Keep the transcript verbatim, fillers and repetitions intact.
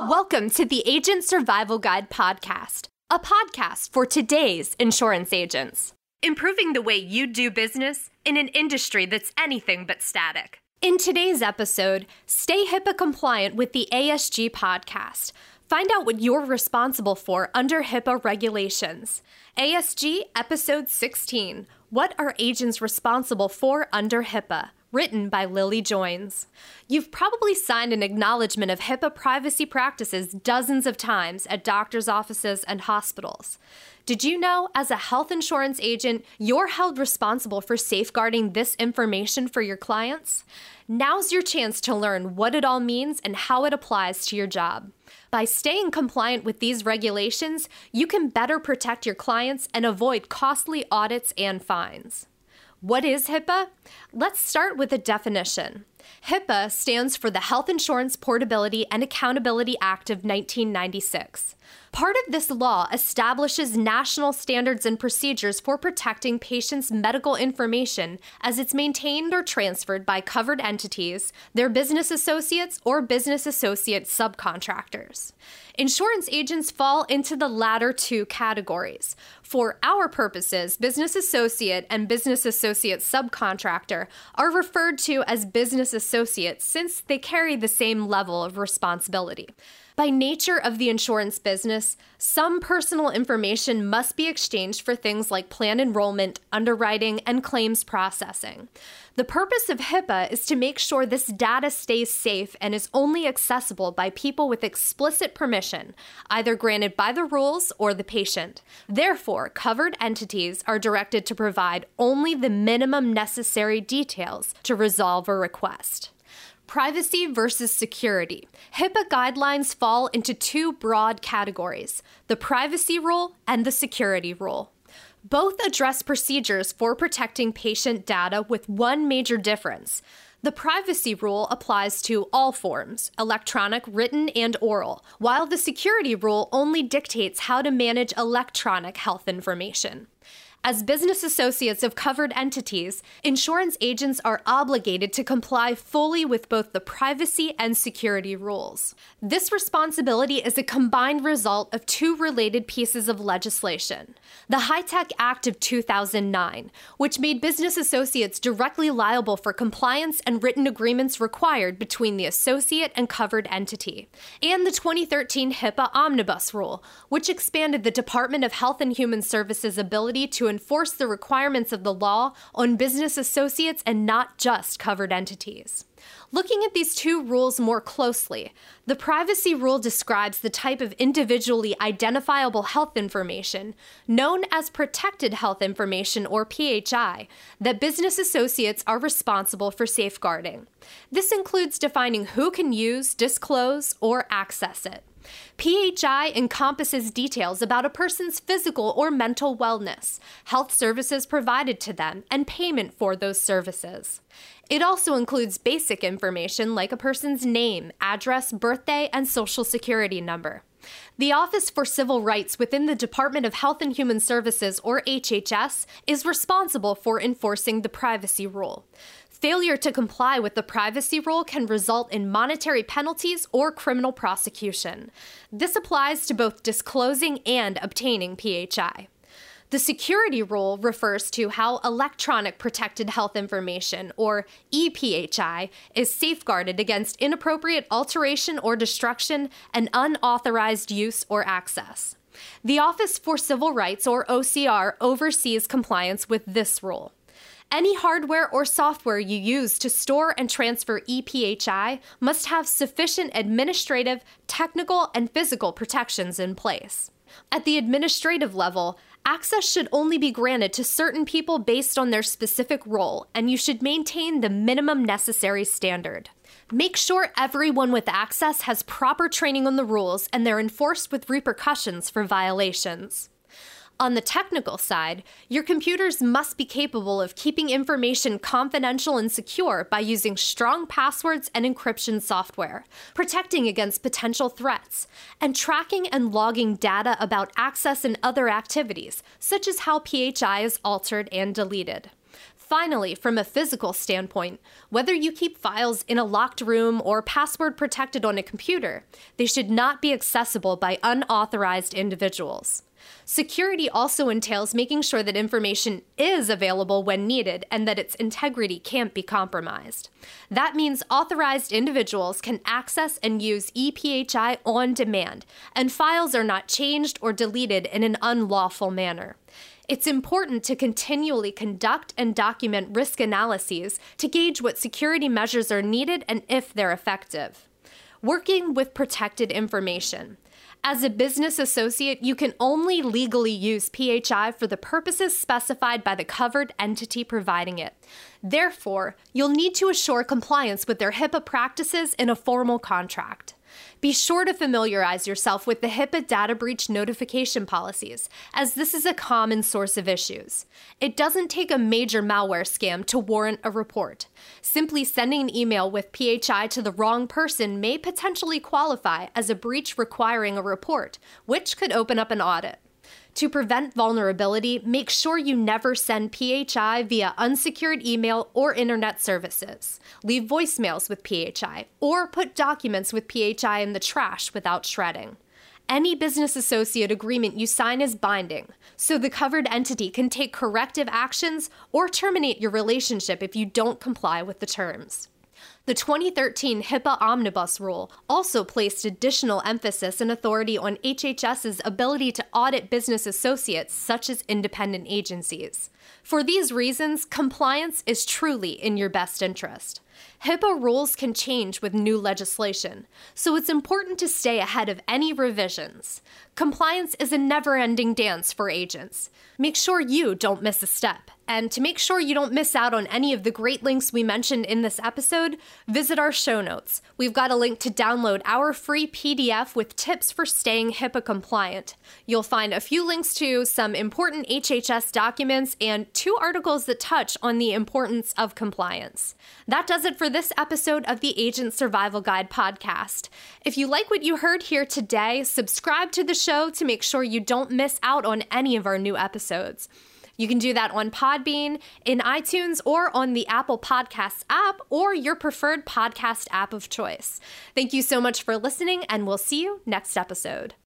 Welcome to the Agent Survival Guide podcast, a podcast for today's insurance agents, improving the way you do business in an industry that's anything but static. In today's episode, stay HIPAA compliant with the A S G podcast. Find out what you're responsible for under HIPAA regulations. A S G Episode sixteen, What are agents responsible for under HIPAA? Written by Lily Joins. You've probably signed an acknowledgement of HIPAA privacy practices dozens of times at doctors' offices and hospitals. Did you know, as a health insurance agent, you're held responsible for safeguarding this information for your clients? Now's your chance to learn what it all means and how it applies to your job. By staying compliant with these regulations, you can better protect your clients and avoid costly audits and fines. What is HIPAA? Let's start with a definition. HIPAA stands for the Health Insurance Portability and Accountability Act of nineteen ninety-six. Part of this law establishes national standards and procedures for protecting patients' medical information as it's maintained or transferred by covered entities, their business associates, or business associate subcontractors. Insurance agents fall into the latter two categories. For our purposes, business associate and business associate subcontractor are referred to as business associates since they carry the same level of responsibility. By nature of the insurance business, some personal information must be exchanged for things like plan enrollment, underwriting, and claims processing. The purpose of HIPAA is to make sure this data stays safe and is only accessible by people with explicit permission, either granted by the rules or the patient. Therefore, covered entities are directed to provide only the minimum necessary details to resolve a request. Privacy versus security. HIPAA guidelines fall into two broad categories, the privacy rule and the security rule. Both address procedures for protecting patient data with one major difference. The privacy rule applies to all forms, electronic, written, and oral, while the security rule only dictates how to manage electronic health information. As business associates of covered entities, insurance agents are obligated to comply fully with both the privacy and security rules. This responsibility is a combined result of two related pieces of legislation. The HITECH Act of two thousand nine, which made business associates directly liable for compliance and written agreements required between the associate and covered entity, and the twenty thirteen HIPAA Omnibus Rule, which expanded the Department of Health and Human Services' ability to enforce the requirements of the law on business associates and not just covered entities. Looking at these two rules more closely, the privacy rule describes the type of individually identifiable health information, known as protected health information or P H I, that business associates are responsible for safeguarding. This includes defining who can use, disclose, or access it. P H I encompasses details about a person's physical or mental wellness, health services provided to them, and payment for those services. It also includes basic information like a person's name, address, birthday, and social security number. The Office for Civil Rights within the Department of Health and Human Services, or H H S, is responsible for enforcing the privacy rule. Failure to comply with the privacy rule can result in monetary penalties or criminal prosecution. This applies to both disclosing and obtaining P H I. The security rule refers to how electronic protected health information, or E P H I, is safeguarded against inappropriate alteration or destruction and unauthorized use or access. The Office for Civil Rights, or O C R, oversees compliance with this rule. Any hardware or software you use to store and transfer E P H I must have sufficient administrative, technical, and physical protections in place. At the administrative level, access should only be granted to certain people based on their specific role, and you should maintain the minimum necessary standard. Make sure everyone with access has proper training on the rules and they're enforced with repercussions for violations. On the technical side, your computers must be capable of keeping information confidential and secure by using strong passwords and encryption software, protecting against potential threats, and tracking and logging data about access and other activities, such as how P H I is altered and deleted. Finally, from a physical standpoint, whether you keep files in a locked room or password protected on a computer, they should not be accessible by unauthorized individuals. Security also entails making sure that information is available when needed and that its integrity can't be compromised. That means authorized individuals can access and use E P H I on demand, and files are not changed or deleted in an unlawful manner. It's important to continually conduct and document risk analyses to gauge what security measures are needed and if they're effective. Working with protected information. As a business associate, you can only legally use P H I for the purposes specified by the covered entity providing it. Therefore, you'll need to assure compliance with their HIPAA practices in a formal contract. Be sure to familiarize yourself with the HIPAA data breach notification policies, as this is a common source of issues. It doesn't take a major malware scam to warrant a report. Simply sending an email with P H I to the wrong person may potentially qualify as a breach requiring a report, which could open up an audit. To prevent vulnerability, make sure you never send P H I via unsecured email or internet services. Leave voicemails with P H I, or put documents with P H I in the trash without shredding. Any business associate agreement you sign is binding, so the covered entity can take corrective actions or terminate your relationship if you don't comply with the terms. The twenty thirteen HIPAA Omnibus Rule also placed additional emphasis and authority on H H S's ability to audit business associates such as independent agencies. For these reasons, compliance is truly in your best interest. HIPAA rules can change with new legislation, so it's important to stay ahead of any revisions. Compliance is a never-ending dance for agents. Make sure you don't miss a step. And to make sure you don't miss out on any of the great links we mentioned in this episode, visit our show notes. We've got a link to download our free P D F with tips for staying HIPAA compliant. You'll find a few links to some important H H S documents and two articles that touch on the importance of compliance. That does it for this episode of the Agent Survival Guide podcast. If you like what you heard here today, subscribe to the show to make sure you don't miss out on any of our new episodes. You can do that on Podbean, in iTunes, or on the Apple Podcasts app, or your preferred podcast app of choice. Thank you so much for listening, and we'll see you next episode.